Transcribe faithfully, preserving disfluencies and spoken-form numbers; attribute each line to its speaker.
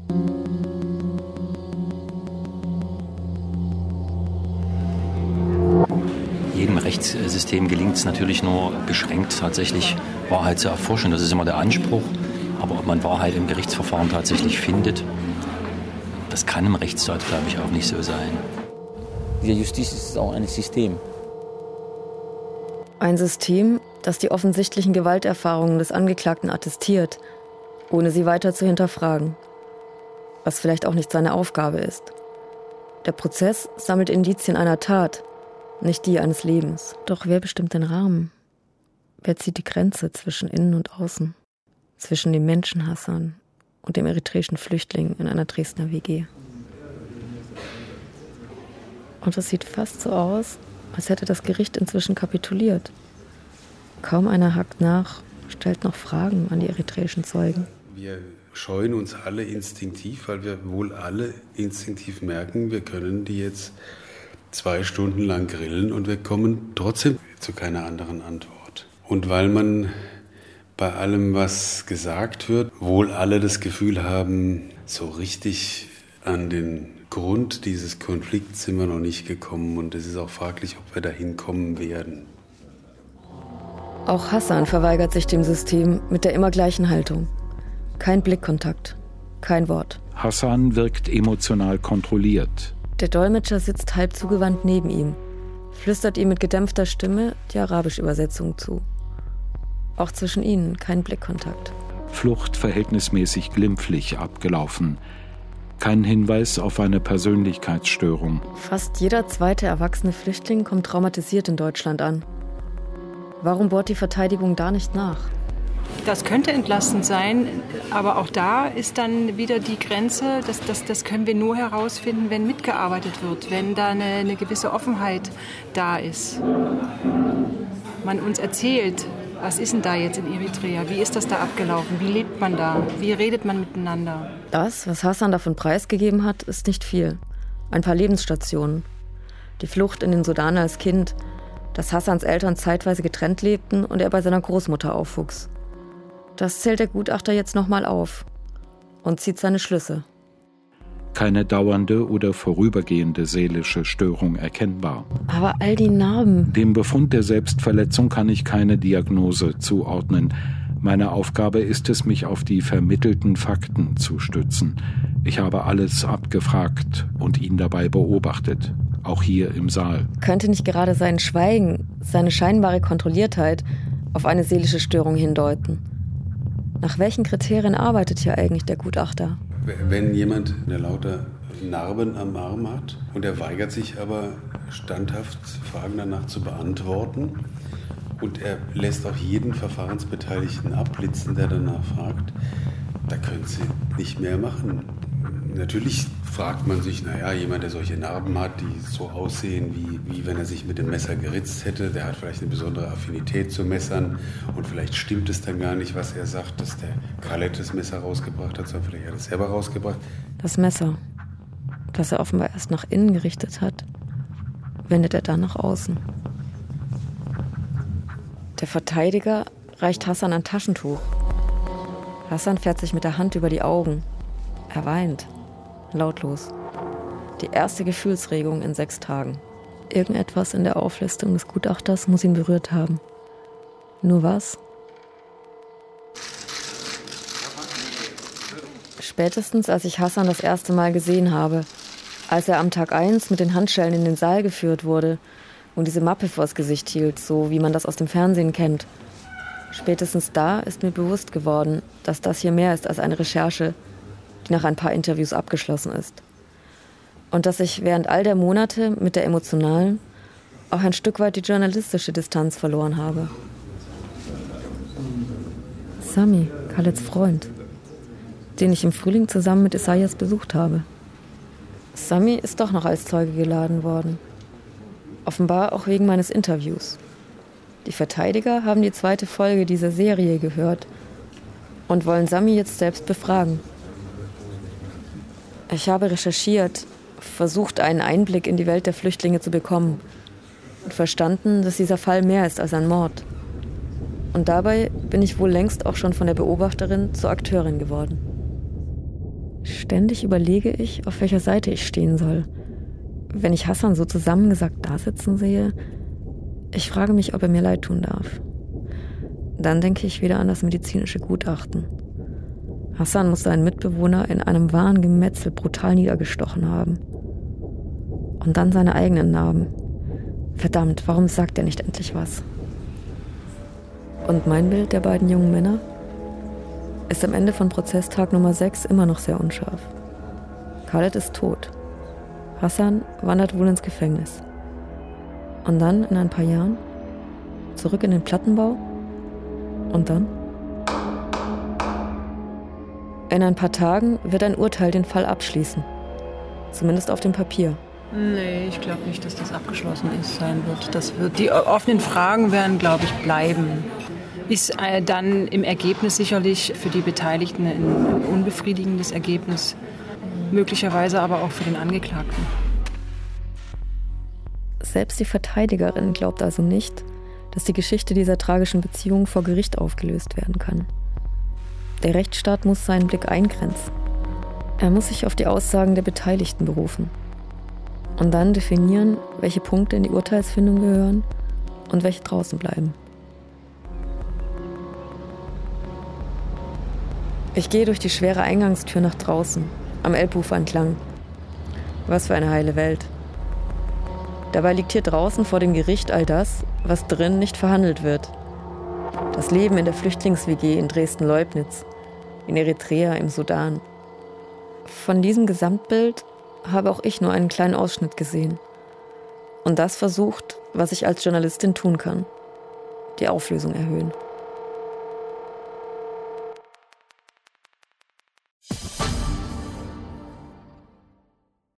Speaker 1: Jedem Rechtssystem gelingt es natürlich nur beschränkt, tatsächlich Wahrheit zu erforschen. Das ist immer der Anspruch. Aber ob man Wahrheit im Gerichtsverfahren tatsächlich findet, das kann im Rechtsstaat, glaube ich, auch nicht so sein.
Speaker 2: Die Justiz ist auch ein System.
Speaker 3: Ein System, das die offensichtlichen Gewalterfahrungen des Angeklagten attestiert, ohne sie weiter zu hinterfragen. Was vielleicht auch nicht seine Aufgabe ist. Der Prozess sammelt Indizien einer Tat, nicht die eines Lebens. Doch wer bestimmt den Rahmen? Wer zieht die Grenze zwischen Innen und Außen? Zwischen dem Menschenhassern und dem eritreischen Flüchtling in einer Dresdner W G? Und es sieht fast so aus, als hätte das Gericht inzwischen kapituliert. Kaum einer hakt nach, stellt noch Fragen an die eritreischen Zeugen.
Speaker 4: Wir scheuen uns alle instinktiv, weil wir wohl alle instinktiv merken, wir können die jetzt zwei Stunden lang grillen und wir kommen trotzdem zu keiner anderen Antwort. Und weil man bei allem, was gesagt wird, wohl alle das Gefühl haben, so richtig an den Grund dieses Konflikts sind wir noch nicht gekommen und es ist auch fraglich, ob wir dahin kommen werden.
Speaker 3: Auch Hassan verweigert sich dem System mit der immer gleichen Haltung. Kein Blickkontakt, kein Wort.
Speaker 5: Hassan wirkt emotional kontrolliert.
Speaker 3: Der Dolmetscher sitzt halb zugewandt neben ihm, flüstert ihm mit gedämpfter Stimme die Arabisch-Übersetzung zu. Auch zwischen ihnen kein Blickkontakt.
Speaker 5: Flucht verhältnismäßig glimpflich abgelaufen. Kein Hinweis auf eine Persönlichkeitsstörung.
Speaker 3: Fast jeder zweite erwachsene Flüchtling kommt traumatisiert in Deutschland an. Warum bohrt die Verteidigung da nicht nach?
Speaker 6: Das könnte entlastend sein, aber auch da ist dann wieder die Grenze, das, das, das können wir nur herausfinden, wenn mitgearbeitet wird, wenn da eine, eine gewisse Offenheit da ist. Man uns erzählt, was ist denn da jetzt in Eritrea, wie ist das da abgelaufen, wie lebt man da, wie redet man miteinander.
Speaker 3: Das, was Hassan davon preisgegeben hat, ist nicht viel. Ein paar Lebensstationen. Die Flucht in den Sudan als Kind, dass Hassans Eltern zeitweise getrennt lebten und er bei seiner Großmutter aufwuchs. Das zählt der Gutachter jetzt nochmal auf und zieht seine Schlüsse.
Speaker 5: Keine dauernde oder vorübergehende seelische Störung erkennbar.
Speaker 3: Aber all die Narben...
Speaker 5: Dem Befund der Selbstverletzung kann ich keine Diagnose zuordnen. Meine Aufgabe ist es, mich auf die vermittelten Fakten zu stützen. Ich habe alles abgefragt und ihn dabei beobachtet, auch hier im Saal.
Speaker 3: Könnte nicht gerade sein Schweigen, seine scheinbare Kontrolliertheit auf eine seelische Störung hindeuten? Nach welchen Kriterien arbeitet hier eigentlich der Gutachter?
Speaker 4: Wenn jemand eine lauter Narben am Arm hat und er weigert sich aber standhaft Fragen danach zu beantworten und er lässt auch jeden Verfahrensbeteiligten abblitzen, der danach fragt, da können Sie nicht mehr machen. Natürlich fragt man sich, naja, jemand, der solche Narben hat, die so aussehen, wie, wie wenn er sich mit dem Messer geritzt hätte, der hat vielleicht eine besondere Affinität zu Messern und vielleicht stimmt es dann gar nicht, was er sagt, dass der Khaled das Messer rausgebracht hat, sondern vielleicht hat er es selber rausgebracht.
Speaker 3: Das Messer, das er offenbar erst nach innen gerichtet hat, wendet er dann nach außen. Der Verteidiger reicht Hassan ein Taschentuch. Hassan fährt sich mit der Hand über die Augen. Er weint. Lautlos. Die erste Gefühlsregung in sechs Tagen. Irgendetwas in der Auflistung des Gutachters muss ihn berührt haben. Nur was? Spätestens als ich Hassan das erste Mal gesehen habe, als er am Tag eins mit den Handschellen in den Saal geführt wurde und diese Mappe vors Gesicht hielt, so wie man das aus dem Fernsehen kennt. Spätestens da ist mir bewusst geworden, dass das hier mehr ist als eine Recherche, die nach ein paar Interviews abgeschlossen ist. Und dass ich während all der Monate mit der emotionalen auch ein Stück weit die journalistische Distanz verloren habe. Sami, Khaleds Freund, den ich im Frühling zusammen mit Isaias besucht habe. Sami ist doch noch als Zeuge geladen worden. Offenbar auch wegen meines Interviews. Die Verteidiger haben die zweite Folge dieser Serie gehört und wollen Sami jetzt selbst befragen. Ich habe recherchiert, versucht, einen Einblick in die Welt der Flüchtlinge zu bekommen und verstanden, dass dieser Fall mehr ist als ein Mord. Und dabei bin ich wohl längst auch schon von der Beobachterin zur Akteurin geworden. Ständig überlege ich, auf welcher Seite ich stehen soll. Wenn ich Hassan so zusammengesackt da sitzen sehe, ich frage mich, ob er mir leid tun darf. Dann denke ich wieder an das medizinische Gutachten. Hassan muss seinen Mitbewohner in einem wahren Gemetzel brutal niedergestochen haben. Und dann seine eigenen Narben. Verdammt, warum sagt er nicht endlich was? Und mein Bild der beiden jungen Männer ist am Ende von Prozesstag Nummer sechs immer noch sehr unscharf. Khaled ist tot. Hassan wandert wohl ins Gefängnis. Und dann, in ein paar Jahren, zurück in den Plattenbau? Und dann? In ein paar Tagen wird ein Urteil den Fall abschließen. Zumindest auf dem Papier.
Speaker 6: Nee, ich glaube nicht, dass das abgeschlossen ist, sein wird. Das wird. Die offenen Fragen werden, glaube ich, bleiben. Ist äh, dann im Ergebnis sicherlich für die Beteiligten ein unbefriedigendes Ergebnis. Möglicherweise aber auch für den Angeklagten.
Speaker 3: Selbst die Verteidigerin glaubt also nicht, dass die Geschichte dieser tragischen Beziehung vor Gericht aufgelöst werden kann. Der Rechtsstaat muss seinen Blick eingrenzen. Er muss sich auf die Aussagen der Beteiligten berufen. Und dann definieren, welche Punkte in die Urteilsfindung gehören und welche draußen bleiben. Ich gehe durch die schwere Eingangstür nach draußen, am Elbufer entlang. Was für eine heile Welt. Dabei liegt hier draußen vor dem Gericht all das, was drin nicht verhandelt wird. Das Leben in der Flüchtlings-W G in Dresden-Leubnitz, in Eritrea, im Sudan. Von diesem Gesamtbild habe auch ich nur einen kleinen Ausschnitt gesehen. Und das versucht, was ich als Journalistin tun kann: die Auflösung erhöhen.